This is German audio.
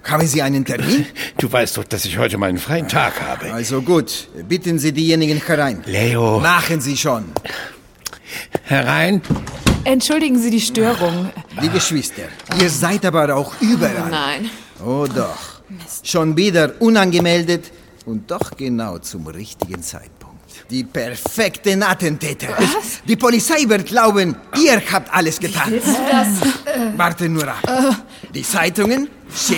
Haben Sie einen Termin? Du weißt doch, dass ich heute meinen freien Tag habe. Also gut, bitten Sie diejenigen herein. Leo. Machen Sie schon. Herein. Entschuldigen Sie die Störung. Die Geschwister, ihr seid aber auch überall. Nein. Oh doch. Schon wieder unangemeldet und doch genau zum richtigen Zeitpunkt. Die perfekten Attentäter. Was? Die Polizei wird glauben, ihr habt alles getan. Willst du das? Warte nur ab. Die Zeitungen